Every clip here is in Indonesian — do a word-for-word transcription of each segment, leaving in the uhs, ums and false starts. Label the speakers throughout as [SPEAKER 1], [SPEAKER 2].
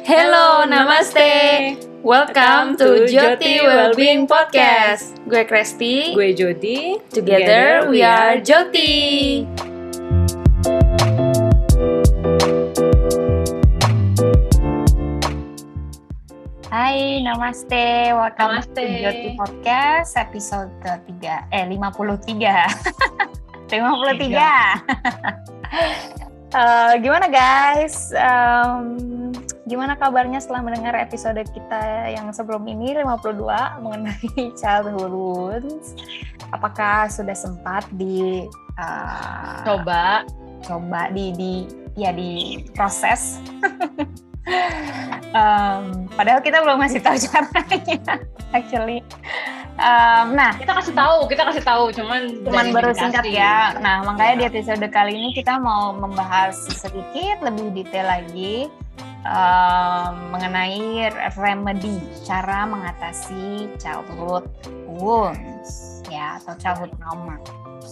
[SPEAKER 1] Hello, namaste. Welcome to Jyoti Wellbeing Podcast. Gue Kresti.
[SPEAKER 2] Gue Jody.
[SPEAKER 1] Together we are Jyoti. Hai, namaste. Welcome
[SPEAKER 2] Namaste.
[SPEAKER 1] to Jyoti Podcast episode ketiga. Eh, lima puluh tiga. lima puluh tiga. Uh, gimana guys? Um, gimana kabarnya setelah mendengar episode kita yang sebelum ini lima puluh dua mengenai childhood wounds? Apakah sudah sempat di uh,
[SPEAKER 2] Coba
[SPEAKER 1] coba di di ya di proses? um, padahal kita belum ngasih tahu caranya, actually. Um, nah,
[SPEAKER 2] kita kasih tahu, kita kasih tahu, cuman
[SPEAKER 1] cuman baru
[SPEAKER 2] indikasi.
[SPEAKER 1] singkat ya. Nah, makanya di episode kali ini kita mau membahas sedikit lebih detail lagi um, mengenai remedy, cara mengatasi childhood wounds, ya, atau childhood trauma.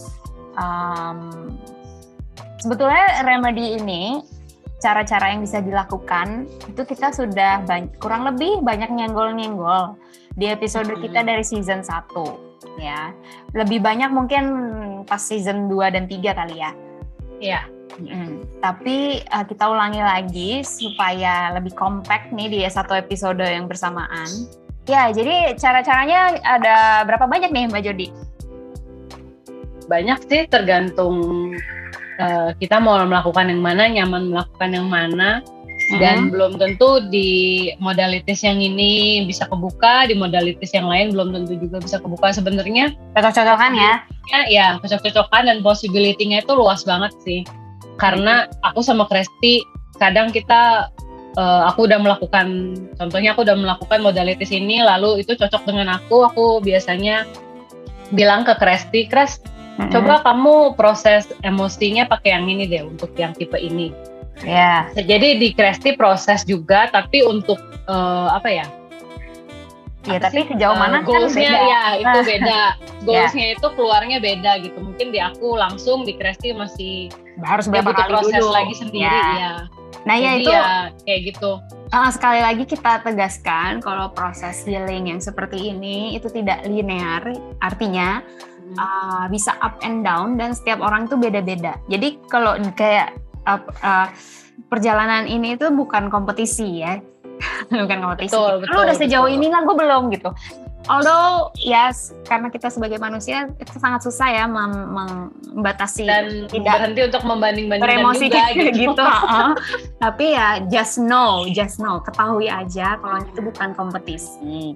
[SPEAKER 1] Um, sebetulnya remedy ini, cara-cara yang bisa dilakukan itu kita sudah banyak, kurang lebih banyak nyenggol-nyenggol di episode kita dari season satu ya. Lebih banyak mungkin pas season dua dan tiga kali ya.
[SPEAKER 2] Iya.
[SPEAKER 1] Mm-hmm. Tapi uh, kita ulangi lagi supaya lebih compact nih di satu episode yang bersamaan. Ya, jadi cara-caranya ada berapa banyak nih Mbak Jody?
[SPEAKER 2] Banyak sih, tergantung uh, kita mau melakukan yang mana, nyaman melakukan yang mana. Dan mm-hmm. belum tentu di modalitas yang ini bisa kebuka, di modalitas yang lain belum tentu juga bisa kebuka. Sebenarnya
[SPEAKER 1] cocok-cocokan ya?
[SPEAKER 2] Ya, cocok-cocokan dan possibility-nya itu luas banget sih. Karena aku sama Kresti, kadang kita, uh, aku udah melakukan, contohnya aku udah melakukan modalitas ini, lalu itu cocok dengan aku, aku biasanya bilang ke Kresti, Kres, mm-hmm. coba kamu proses emosinya pakai yang ini deh, untuk yang tipe ini.
[SPEAKER 1] Ya.
[SPEAKER 2] Yeah. Jadi di Kresti proses juga, tapi untuk uh, apa ya?
[SPEAKER 1] Ya, tapi sih? Sejauh mana uh, kan
[SPEAKER 2] goalsnya
[SPEAKER 1] beda.
[SPEAKER 2] Ya itu beda. Goalsnya
[SPEAKER 1] yeah.
[SPEAKER 2] itu keluarnya beda gitu. Mungkin di aku langsung, di Kresti masih
[SPEAKER 1] harus berapa kali
[SPEAKER 2] proses
[SPEAKER 1] dulu
[SPEAKER 2] lagi sendiri
[SPEAKER 1] ya.
[SPEAKER 2] ya.
[SPEAKER 1] Nah ya
[SPEAKER 2] Jadi
[SPEAKER 1] itu
[SPEAKER 2] ya kayak gitu.
[SPEAKER 1] Uh, sekali lagi kita tegaskan kalau proses healing yang seperti ini itu tidak linear, artinya hmm. uh, bisa up and down dan setiap orang itu beda-beda. Jadi kalau kayak uh, uh, perjalanan ini itu bukan kompetisi ya, bukan kompetisi.
[SPEAKER 2] Betul, betul,
[SPEAKER 1] Lo udah sejauh
[SPEAKER 2] betul.
[SPEAKER 1] ini nggak, gue belum gitu. Although yes, karena kita sebagai manusia itu sangat susah ya mem- membatasi
[SPEAKER 2] dan
[SPEAKER 1] tidak
[SPEAKER 2] berhenti untuk membanding-bandingkan
[SPEAKER 1] beremosi
[SPEAKER 2] juga gitu.
[SPEAKER 1] gitu. uh, tapi ya just know, just know, ketahui aja kalau itu bukan kompetisi.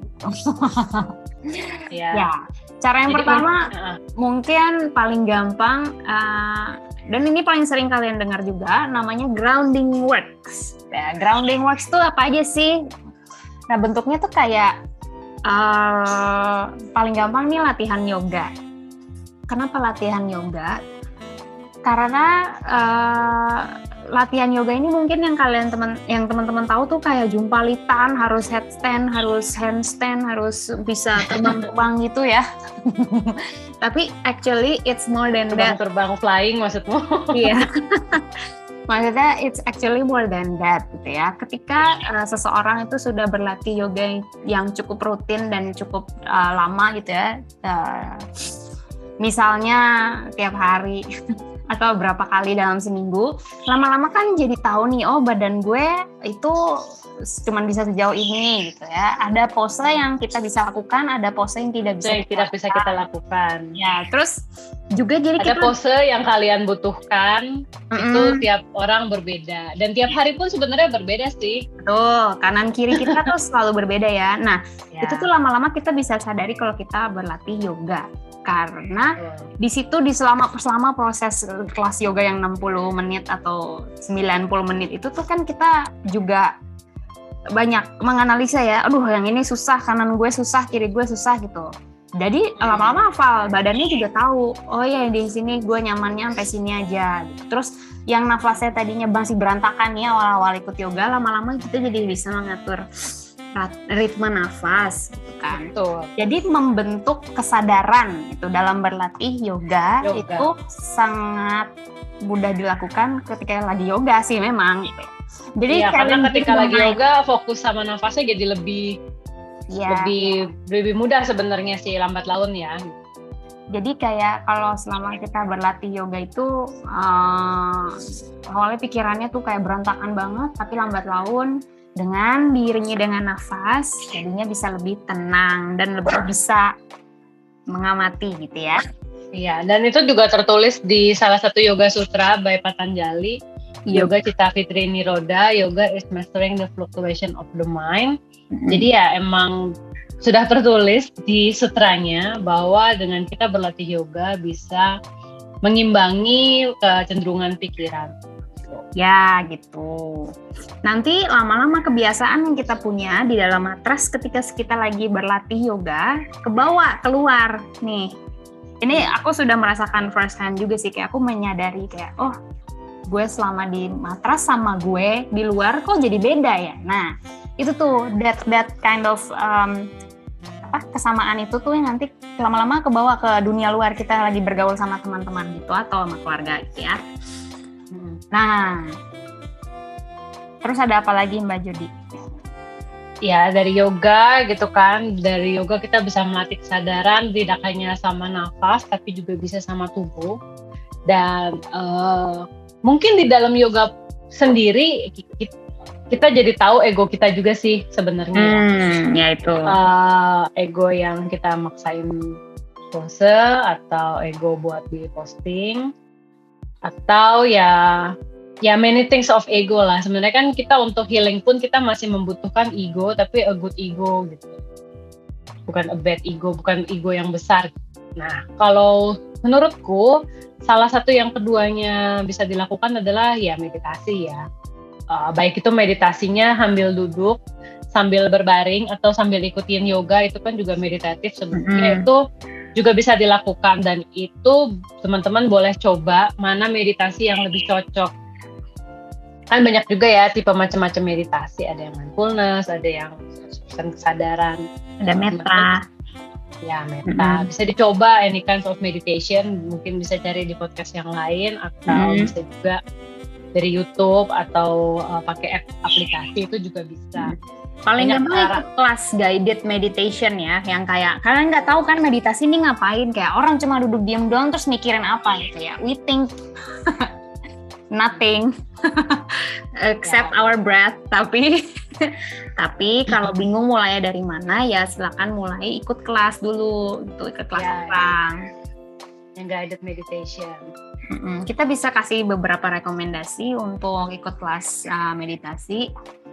[SPEAKER 2] ya.
[SPEAKER 1] Ya, cara yang
[SPEAKER 2] Jadi,
[SPEAKER 1] pertama
[SPEAKER 2] uh,
[SPEAKER 1] mungkin paling gampang uh, dan ini paling sering kalian dengar juga, namanya grounding works. Ya, grounding works tuh apa aja sih? Nah, bentuknya tuh kayak Uh, paling gampang nih latihan yoga. Kenapa latihan yoga? Karena uh, latihan yoga ini mungkin yang kalian teman, yang teman-teman tahu tuh kayak jumpalitan, harus headstand, harus handstand, harus bisa terbang-terbang gitu ya. Tapi actually it's more than that.
[SPEAKER 2] Terbang flying maksudmu?
[SPEAKER 1] Iya. Maksudnya it's actually more than that gitu ya. Ketika uh, seseorang itu sudah berlatih yoga yang cukup rutin dan cukup uh, lama gitu ya, uh, misalnya tiap hari atau berapa kali dalam seminggu, lama-lama kan jadi tahu nih, oh badan gue itu cuman bisa sejauh ini gitu ya. Ada pose yang kita bisa lakukan, ada pose yang tidak bisa
[SPEAKER 2] yang tidak bisa kita lakukan.
[SPEAKER 1] Ya, terus juga jadi
[SPEAKER 2] ada
[SPEAKER 1] kita
[SPEAKER 2] pose yang kalian butuhkan, mm-hmm. itu tiap orang berbeda dan tiap hari pun sebenarnya berbeda sih.
[SPEAKER 1] Tuh, kanan kiri kita tuh selalu berbeda ya. Nah,
[SPEAKER 2] ya.
[SPEAKER 1] itu tuh lama-lama kita bisa sadari kalau kita berlatih yoga. Karena hmm. di situ di selama selama proses kelas yoga yang enam puluh menit atau sembilan puluh menit itu tuh kan kita juga banyak menganalisa ya. Aduh, yang ini susah, kanan gue susah, kiri gue susah gitu. Jadi hmm. lama-lama hafal, badannya juga tahu. Oh ya, di sini gue nyamannya sampai sini aja gitu. Terus yang nafasnya tadinya masih berantakan ya awal-awal ikut yoga, lama-lama kita jadi bisa mengatur ritme nafas gitu kan.
[SPEAKER 2] Betul.
[SPEAKER 1] Jadi membentuk kesadaran itu dalam berlatih yoga, yoga itu sangat mudah dilakukan ketika lagi yoga sih memang gitu. Jadi
[SPEAKER 2] Iya, karena ketika lagi
[SPEAKER 1] naik.
[SPEAKER 2] yoga fokus sama nafasnya jadi lebih
[SPEAKER 1] ya.
[SPEAKER 2] lebih lebih mudah sebenarnya sih lambat laun ya.
[SPEAKER 1] Jadi kayak kalau selama kita berlatih yoga itu uh, awalnya pikirannya tuh kayak berantakan banget, tapi lambat laun dengan diiringi dengan nafas jadinya bisa lebih tenang dan lebih bisa mengamati gitu ya.
[SPEAKER 2] Iya, dan itu juga tertulis di salah satu Yoga Sutra by Patanjali. Yoga Citta Fitri Nirodha, yoga is mastering the fluctuation of the mind. Mm-hmm. Jadi ya emang sudah tertulis di sutranya bahwa dengan kita berlatih yoga bisa mengimbangi kecenderungan pikiran.
[SPEAKER 1] Ya gitu. Nanti lama-lama kebiasaan yang kita punya di dalam matras ketika kita lagi berlatih yoga kebawa keluar nih. Ini aku sudah merasakan first hand juga sih, kayak aku menyadari kayak oh gue selama di matras sama gue di luar kok jadi beda ya. Nah itu tuh that that kind of um, apa kesamaan itu tuh yang nanti lama-lama kebawa ke dunia luar, kita lagi bergaul sama teman-teman gitu atau sama keluarga gitu ya. Nah, terus ada apa lagi Mbak Jody?
[SPEAKER 2] Ya dari yoga gitu kan, dari yoga kita bisa melatih kesadaran tidak hanya sama nafas tapi juga bisa sama tubuh. Dan uh, mungkin di dalam yoga sendiri kita jadi tahu ego kita juga sih sebenarnya.
[SPEAKER 1] Hmm, ya itu.
[SPEAKER 2] Uh, ego yang kita maksain pose atau ego buat di posting. Atau ya ya many things of ego lah. Sebenarnya kan kita untuk healing pun kita masih membutuhkan ego, tapi a good ego gitu. Bukan a bad ego, bukan ego yang besar. Nah, kalau menurutku salah satu yang keduanya bisa dilakukan adalah ya meditasi ya. Uh, baik itu meditasinya sambil duduk, sambil berbaring atau sambil ikutin yoga, itu kan juga meditatif sebenarnya. Mm-hmm. Itu juga bisa dilakukan dan itu teman-teman boleh coba mana meditasi yang lebih cocok. Kan banyak juga ya tipe macam-macam meditasi, ada yang mindfulness, ada yang kesadaran,
[SPEAKER 1] ada metta.
[SPEAKER 2] Ya metta, mm-hmm. bisa dicoba any kinds of meditation, mungkin bisa cari di podcast yang lain atau mm-hmm. bisa juga dari YouTube atau uh, pakai aplikasi itu juga bisa.
[SPEAKER 1] Paling gampang ikut kelas guided meditation ya, yang kayak kalian nggak tahu kan meditasi ini ngapain, kayak orang cuma duduk diam doang terus mikirin apa gitu ya. We think nothing except yeah. our breath. Tapi tapi kalau bingung mulainya dari mana ya silakan mulai ikut kelas dulu, gitu ikut kelas yeah, orang.
[SPEAKER 2] Yang guided meditation.
[SPEAKER 1] Mm-mm. Kita bisa kasih beberapa rekomendasi untuk ikut kelas uh, meditasi.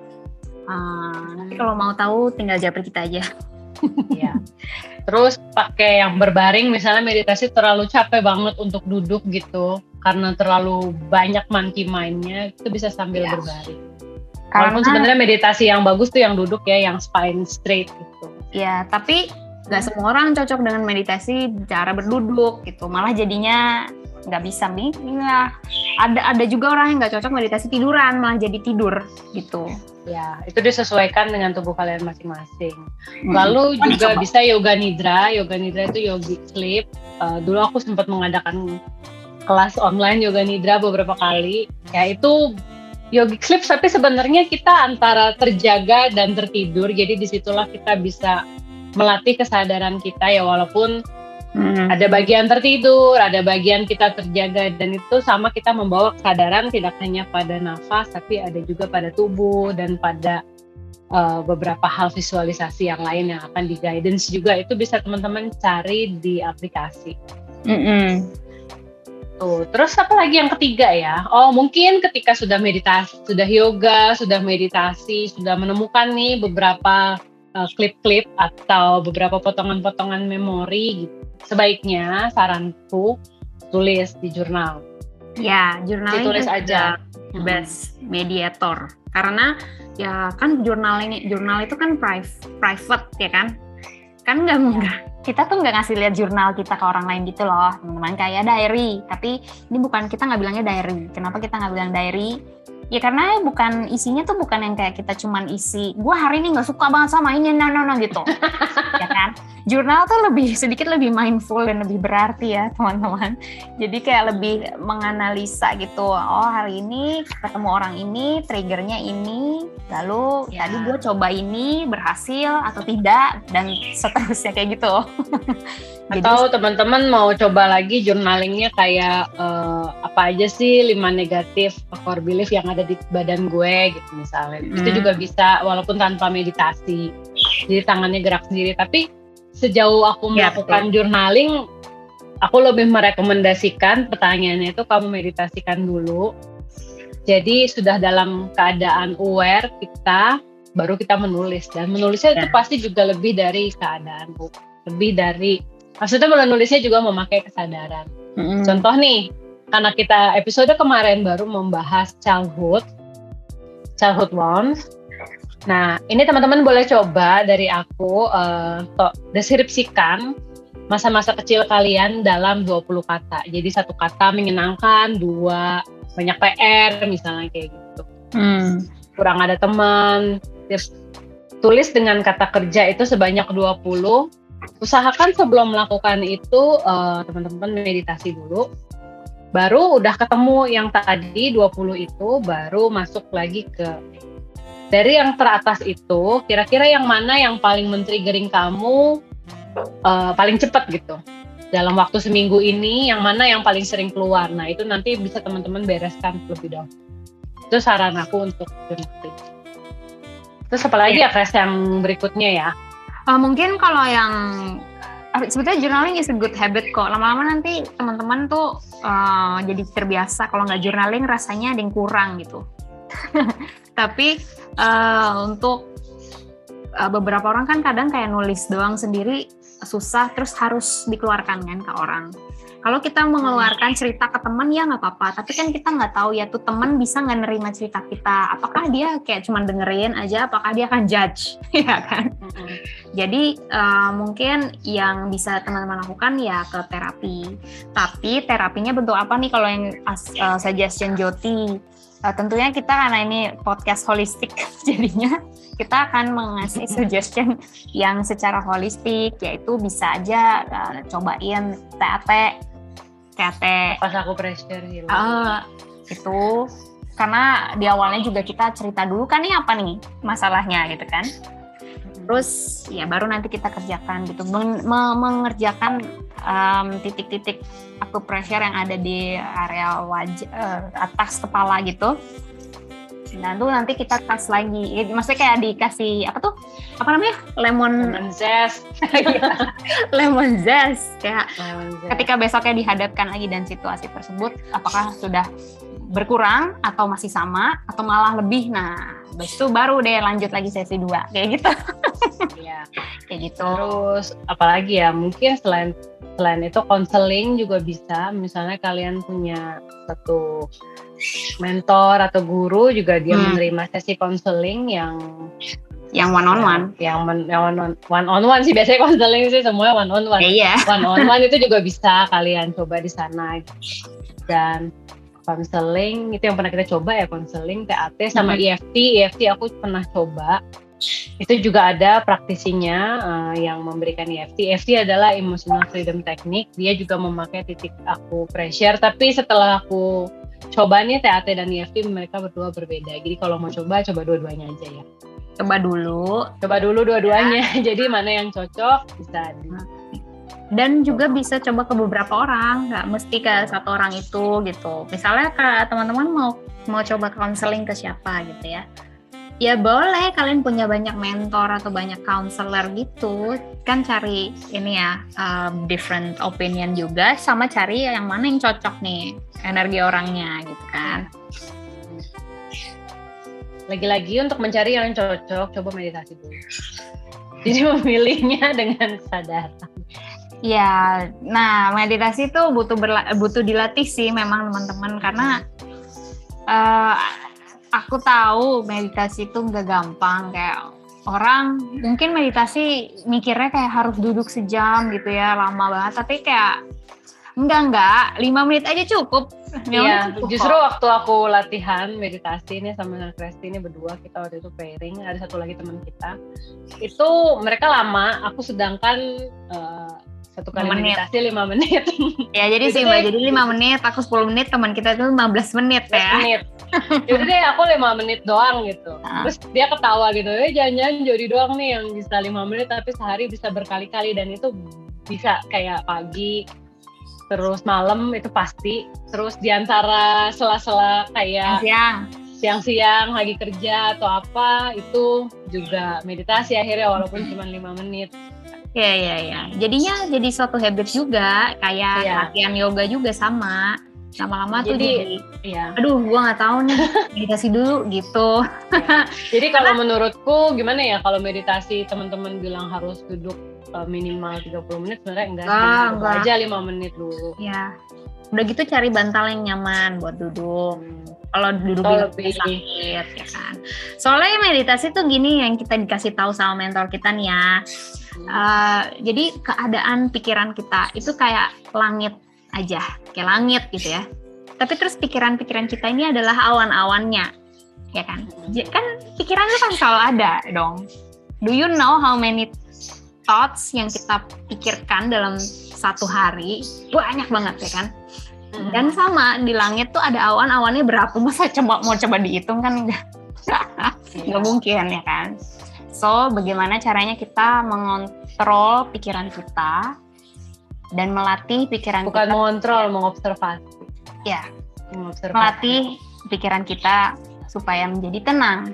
[SPEAKER 1] Uh, nanti kalau mau tahu tinggal japri kita aja.
[SPEAKER 2] Iya. Terus pakai yang berbaring, misalnya meditasi terlalu capek banget untuk duduk gitu, karena terlalu banyak monkey mind-nya, itu bisa sambil ya. berbaring. Karena, walaupun sebenarnya meditasi yang bagus tuh yang duduk ya, yang spine straight gitu.
[SPEAKER 1] Ya, tapi nggak semua orang cocok dengan meditasi cara berduduk gitu, malah jadinya nggak bisa nih. Ya, ada ada juga orang yang nggak cocok meditasi tiduran, malah jadi tidur gitu.
[SPEAKER 2] Ya, itu disesuaikan dengan tubuh kalian masing-masing. Hmm. Lalu juga bisa yoga nidra. Yoga nidra itu yogic sleep. Uh, dulu aku sempat mengadakan kelas online yoga nidra beberapa kali. Ya itu yogic sleep, tapi sebenarnya kita antara terjaga dan tertidur. Jadi disitulah kita bisa melatih kesadaran kita ya, walaupun Hmm. ada bagian tertidur, ada bagian kita terjaga, dan itu sama kita membawa kesadaran tidak hanya pada nafas, tapi ada juga pada tubuh dan pada uh, beberapa hal visualisasi yang lain yang akan di guidance juga. Itu bisa teman-teman cari di aplikasi.
[SPEAKER 1] Mm-hmm.
[SPEAKER 2] Tuh, terus apa lagi yang ketiga ya? Oh mungkin ketika sudah meditasi, sudah yoga, sudah meditasi, sudah menemukan nih beberapa uh, klip-klip atau beberapa potongan-potongan memori gitu. Sebaiknya saranku tulis di jurnal.
[SPEAKER 1] Ya, jurnal
[SPEAKER 2] ditulis aja.
[SPEAKER 1] The best mediator. Karena ya kan jurnal ini, jurnal itu kan private, private ya kan? Kan nggak enggak. Kita tuh nggak ngasih lihat jurnal kita ke orang lain gitu loh, teman-teman, kayak diary. Tapi ini bukan, kita nggak bilangnya diary. Kenapa kita nggak bilang diary? Ya karena bukan isinya tuh bukan yang kayak kita cuman isi, gue hari ini nggak suka banget sama ini, nah, nah, nah gitu, ya kan? Jurnal tuh lebih sedikit lebih mindful dan lebih berarti ya teman-teman. Jadi kayak lebih menganalisa gitu. Oh hari ini ketemu orang ini, triggernya ini, lalu ya. Tadi gue coba ini berhasil atau tidak dan seterusnya kayak gitu.
[SPEAKER 2] Atau Jadi, teman-teman mau coba lagi journalingnya kayak uh, apa aja sih lima negatif core belief yang ada di badan gue gitu misalnya. Hmm. Itu juga bisa walaupun tanpa meditasi. Jadi tangannya gerak sendiri. Tapi sejauh aku ya, melakukan betul. journaling, aku lebih merekomendasikan pertanyaannya itu kamu meditasikan dulu. Jadi sudah dalam keadaan aware kita, baru kita menulis. Dan menulisnya ya. itu pasti juga lebih dari keadaan, lebih dari maksudnya menulisnya juga memakai kesadaran. Mm-hmm. Contoh nih, karena kita episode kemarin baru membahas childhood, childhood wounds. Nah, ini teman-teman boleh coba dari aku uh, to, deskripsikan masa-masa kecil kalian dalam dua puluh kata. Jadi satu kata menyenangkan, dua banyak P R misalnya kayak gitu. Mm. Kurang ada teman. Terus, tulis dengan kata kerja itu sebanyak dua puluh. Usahakan sebelum melakukan itu uh, teman-teman meditasi dulu, baru udah ketemu yang tadi dua puluh itu, baru masuk lagi ke dari yang teratas itu, kira-kira yang mana yang paling men-triggering kamu uh, paling cepat gitu dalam waktu seminggu ini, yang mana yang paling sering keluar. Nah itu nanti bisa teman-teman bereskan lebih dahulu. Itu saran aku untuk journaling. Terus apalagi ya Kres yang berikutnya ya?
[SPEAKER 1] Uh, mungkin kalau yang sebetulnya journaling is a good habit kok. Lama-lama nanti teman-teman tuh uh, jadi terbiasa. Kalau nggak journaling rasanya ada yang kurang gitu. Tapi uh, untuk uh, beberapa orang kan kadang kayak nulis doang sendiri susah, terus harus dikeluarkan kan ke orang. Kalau kita mengeluarkan cerita ke teman ya nggak apa-apa, tapi kan kita nggak tahu ya tuh teman bisa nggak nerima cerita kita. Apakah dia kayak cuma dengerin aja, apakah dia akan judge, ya kan? Mm-hmm. Jadi uh, mungkin yang bisa teman-teman lakukan ya ke terapi. Tapi terapinya bentuk apa nih kalau yang uh, suggestion Jyoti? Uh, tentunya kita karena ini podcast holistik, jadinya kita akan mengasih suggestion yang secara holistik, yaitu bisa aja uh, cobain T A T. T A T.
[SPEAKER 2] Pas aku pressure gitu.
[SPEAKER 1] Uh, itu karena di awalnya juga kita cerita dulu kan nih apa nih masalahnya gitu kan. Terus ya baru nanti kita kerjakan gitu, Men- mengerjakan um, titik-titik acupressure yang ada di area wajah uh, atas kepala gitu. Nah tuh nanti kita kas lagi, maksudnya kayak dikasih apa tuh, apa namanya, lemon
[SPEAKER 2] lemon zest,
[SPEAKER 1] lemon zest kayak lemon zest. Ketika besoknya dihadapkan lagi dan situasi tersebut, apakah sudah berkurang atau masih sama atau malah lebih, nah habis itu baru deh lanjut lagi sesi dua kayak gitu.
[SPEAKER 2] Iya,
[SPEAKER 1] kayak gitu.
[SPEAKER 2] Terus apalagi ya, mungkin selain selain itu konseling juga bisa, misalnya kalian punya satu mentor atau guru juga dia hmm. menerima sesi konseling yang
[SPEAKER 1] yang one on one,
[SPEAKER 2] yang men, yang one on one on one sih biasanya konseling sih semuanya one on one.
[SPEAKER 1] Iya.
[SPEAKER 2] One on one itu juga bisa kalian coba di sana. Dan konseling itu yang pernah kita coba ya, konseling T A T sama hmm. E F T. E F T aku pernah coba. Itu juga ada praktisinya uh, yang memberikan E F T. E F T adalah Emotional Freedom Technique. Dia juga memakai titik acupressure, tapi setelah aku coba nih T A T dan E F T mereka berdua berbeda. Jadi kalau mau coba, coba dua-duanya aja ya.
[SPEAKER 1] Coba dulu.
[SPEAKER 2] Coba dulu dua-duanya. Ya. Jadi mana yang cocok bisa di.
[SPEAKER 1] Dan juga bisa coba ke beberapa orang, nggak mesti ke satu orang itu gitu. Misalnya kalau teman-teman mau mau coba konseling ke siapa gitu ya. Ya boleh, kalian punya banyak mentor atau banyak counselor gitu, kan cari ini ya, um, different opinion juga, sama cari yang mana yang cocok nih, energi orangnya gitu kan.
[SPEAKER 2] Lagi-lagi untuk mencari yang cocok, coba meditasi dulu. Jadi memilihnya dengan kesadaran.
[SPEAKER 1] Ya, nah meditasi itu butuh berla- butuh dilatih sih memang teman-teman, karena uh, aku tahu meditasi itu nggak gampang. Kayak orang mungkin meditasi mikirnya kayak harus duduk sejam gitu ya, lama banget. Tapi kayak Enggak, enggak. lima menit aja cukup.
[SPEAKER 2] Iya, justru kok. Waktu aku latihan meditasi ini sama Kresti ini berdua, kita waktu itu pairing, ada satu lagi teman kita. Itu mereka lama, aku sedangkan uh, satu kali meditasi lima menit.
[SPEAKER 1] Ya, jadi sih Mbak, jadi lima menit, aku sepuluh menit, teman kita itu lima belas menit ya.
[SPEAKER 2] menit. Jadi deh aku lima menit doang gitu. Nah. Terus dia ketawa gitu, eh jangan-jangan Jody doang nih yang bisa lima menit tapi sehari bisa berkali-kali, dan itu bisa kayak pagi, terus malam itu pasti, terus diantara sela-sela kayak
[SPEAKER 1] siang.
[SPEAKER 2] siang-siang lagi kerja atau apa, itu juga meditasi akhirnya walaupun cuma lima menit.
[SPEAKER 1] Iya, iya, iya. Jadinya jadi suatu habit juga, kayak ya. Latihan yoga juga sama. Lama-lama tuh jadi, ya. Aduh, gua nggak tahu nih, meditasi dulu gitu.
[SPEAKER 2] Ya. Jadi kalau menurutku gimana ya, kalau meditasi teman-teman bilang harus duduk uh, minimal tiga puluh menit, sebenarnya enggak,
[SPEAKER 1] enggak,
[SPEAKER 2] enggak. aja lima menit dulu.
[SPEAKER 1] Ya. Udah gitu cari bantal yang nyaman buat duduk. Hmm. Kalau duduk lebih sakit ya kan. Soalnya meditasi tuh gini yang kita dikasih tahu sama mentor kita nih ya. Hmm. Uh, jadi keadaan pikiran kita itu kayak langit aja, kayak langit gitu ya. Tapi terus pikiran-pikiran kita ini adalah awan-awannya, ya kan? Kan pikiran itu kan selalu ada dong. Do you know how many thoughts yang kita pikirkan dalam satu hari? Banyak banget ya kan? Dan sama di langit tuh ada awan-awannya berapa? Masa coba mau coba dihitung kan enggak? Nggak mungkin ya kan? So bagaimana caranya kita mengontrol pikiran kita dan melatih pikiran
[SPEAKER 2] bukan
[SPEAKER 1] kita,
[SPEAKER 2] mengontrol, mengobservasi.
[SPEAKER 1] Ya,
[SPEAKER 2] mengobservasi.
[SPEAKER 1] Melatih pikiran kita supaya menjadi tenang.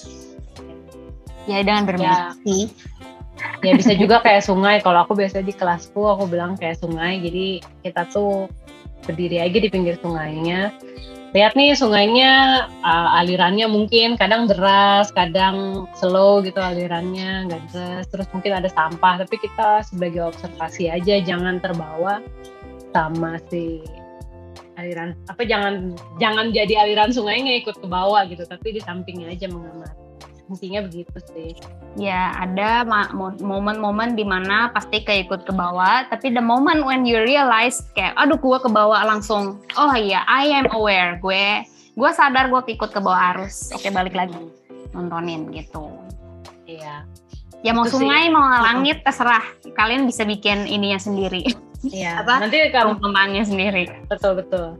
[SPEAKER 1] Ya dengan bermeditasi.
[SPEAKER 2] Ya. Ya bisa juga kayak sungai. Kalau aku biasanya di kelasku aku bilang kayak sungai. Jadi kita tuh berdiri aja di pinggir sungainya. Lihat nih sungainya, uh, alirannya mungkin kadang deras, kadang slow gitu alirannya, nggak deras. Terus mungkin ada sampah, tapi kita sebagai observasi aja, jangan terbawa sama si aliran. Apa jangan jangan jadi aliran sungainya ikut ke bawah gitu, tapi di sampingnya aja mengamati. Intinya begitu sih.
[SPEAKER 1] Ya, ada ma- momen-momen di mana pasti keikut ke bawah, tapi the moment when you realize kayak, aduh gue ke bawah langsung, oh iya, I am aware, gue gue sadar gue ikut ke bawah arus, oke balik lagi, nontonin gitu.
[SPEAKER 2] Iya.
[SPEAKER 1] Ya mau itu sungai, sih. Mau langit, terserah, kalian bisa bikin ininya sendiri.
[SPEAKER 2] Iya,
[SPEAKER 1] apa?
[SPEAKER 2] Nanti kamu
[SPEAKER 1] kembangnya sendiri.
[SPEAKER 2] Betul-betul.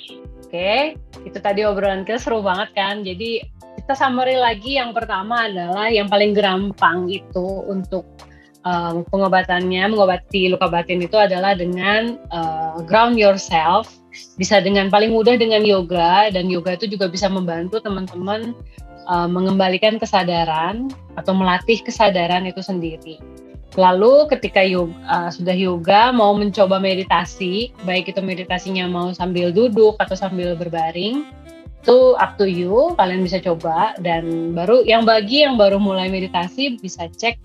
[SPEAKER 2] Oke, itu tadi obrolan kita seru banget kan, jadi kita summary lagi. Yang pertama adalah yang paling gampang itu untuk um, pengobatannya, mengobati luka batin itu adalah dengan uh, ground yourself. Bisa dengan paling mudah dengan yoga, dan yoga itu juga bisa membantu teman-teman uh, mengembalikan kesadaran atau melatih kesadaran itu sendiri. Lalu ketika yoga, uh, sudah yoga mau mencoba meditasi, baik itu meditasinya mau sambil duduk atau sambil berbaring, itu up to you, kalian bisa coba. Dan baru yang bagi yang baru mulai meditasi bisa cek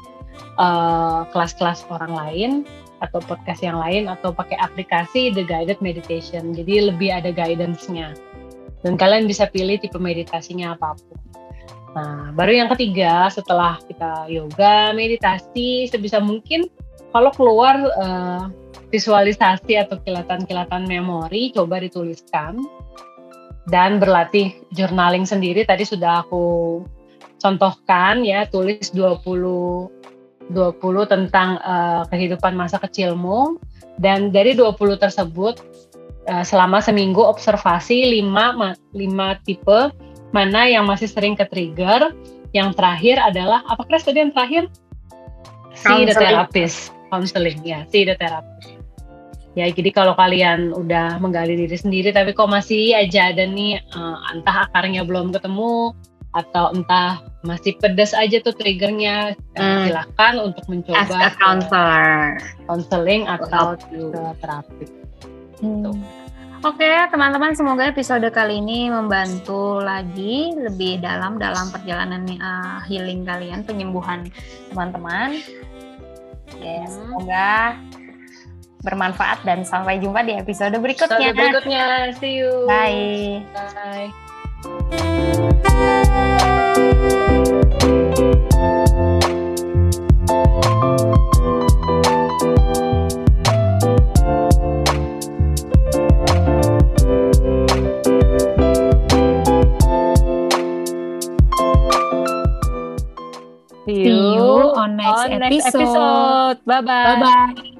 [SPEAKER 2] uh, kelas-kelas orang lain atau podcast yang lain atau pakai aplikasi The Guided Meditation. Jadi lebih ada guidance-nya. Dan kalian bisa pilih tipe meditasinya apapun. Nah, baru yang ketiga setelah kita yoga, meditasi, sebisa mungkin kalau keluar uh, visualisasi atau kilatan-kilatan memori, coba dituliskan. Dan berlatih journaling sendiri, tadi sudah aku contohkan ya, tulis dua puluh tentang uh, kehidupan masa kecilmu, dan dari dua puluh tersebut uh, selama seminggu observasi lima, lima tipe mana yang masih sering ke-trigger. Yang terakhir adalah, apa Kres tadi yang terakhir? See the therapist, counseling ya, see the therapist. Ya, jadi kalau kalian udah menggali diri sendiri tapi kok masih aja ada nih uh, entah akarnya belum ketemu atau entah masih pedas aja tuh triggernya, hmm. silakan untuk mencoba
[SPEAKER 1] as a counselor,
[SPEAKER 2] counseling atau terapi.
[SPEAKER 1] Hmm. Oke, okay, teman-teman, semoga episode kali ini membantu lagi lebih dalam dalam perjalanan uh, healing kalian, penyembuhan teman-teman. Oke, okay, hmm. semoga bermanfaat dan sampai jumpa di episode berikutnya.
[SPEAKER 2] Episode berikutnya, see you.
[SPEAKER 1] Bye.
[SPEAKER 2] Bye.
[SPEAKER 3] See you,
[SPEAKER 1] See you on next
[SPEAKER 3] on next
[SPEAKER 1] episode.
[SPEAKER 3] episode. Bye-bye.
[SPEAKER 1] Bye-bye.